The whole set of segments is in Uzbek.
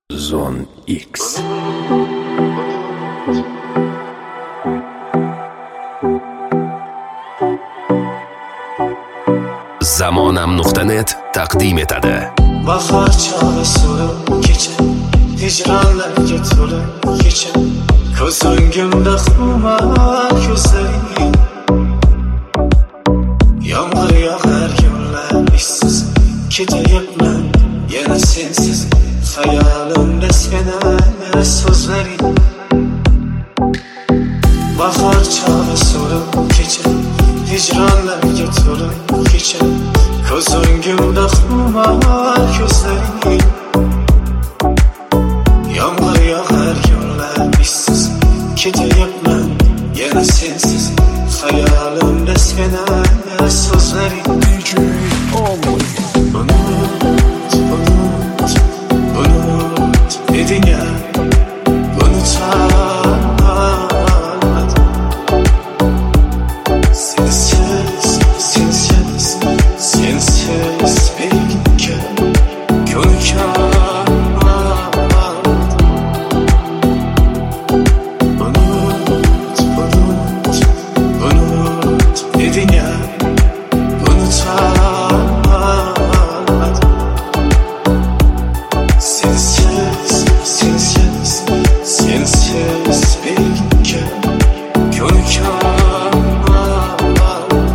Zone X. Zamonam.net taqdim etadi. Bahar çağı so'rib kecha, hijronlarga to'lib kecha, ko'z o'ngimda xumar ko'zlaring. Yomg'ir yog'ar yo'llar ishsiz, ketayapman yana sensiz, xayolimda sening so'zlaring. Bahar çağı so'rib kecha, hijronlarga to'lib kecha, ko'z o'ngimda xumar ko'zlaring. Yomg'ir yog'ar yo'llar ishsiz, ketayapman yana sensiz, xayolimda sening so'zlaring. Unut deding ya, unutamadım. Sensiz belki konuşamadım. Unut dedin ya, unutamadım. Sensiz belki konuşamadım.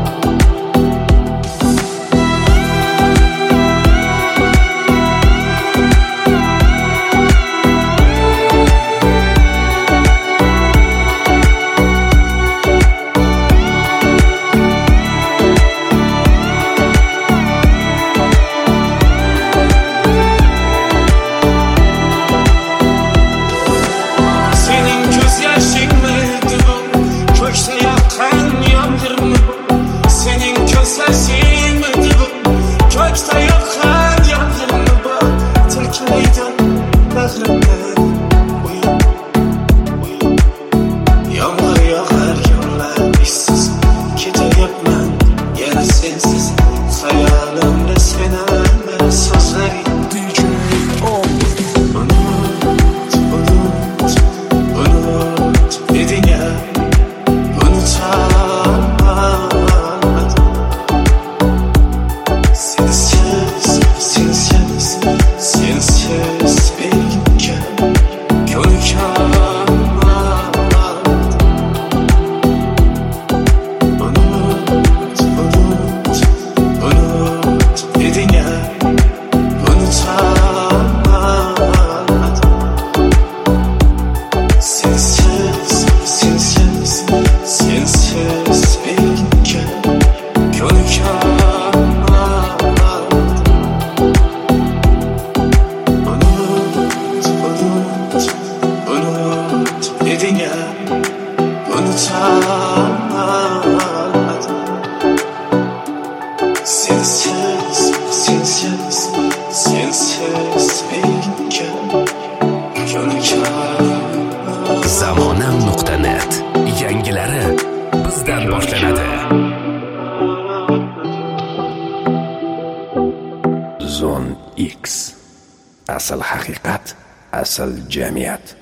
Yağmur yağar yollar işsiz, ketayapman yana sensiz, xayolimda sening so'zlaring. Unut deding ya, unutamadım. Sensiz belki konuşamadım. Unut dedin ya, unutamadım. Sensiz belki konuşamadım. Unut dedin ya, unutamadım. Sensiz belki konuşamadım. Zamonam.net yangilari bizdan boshlanadi. Zone X. Asl haqiqat, asl jamiyat.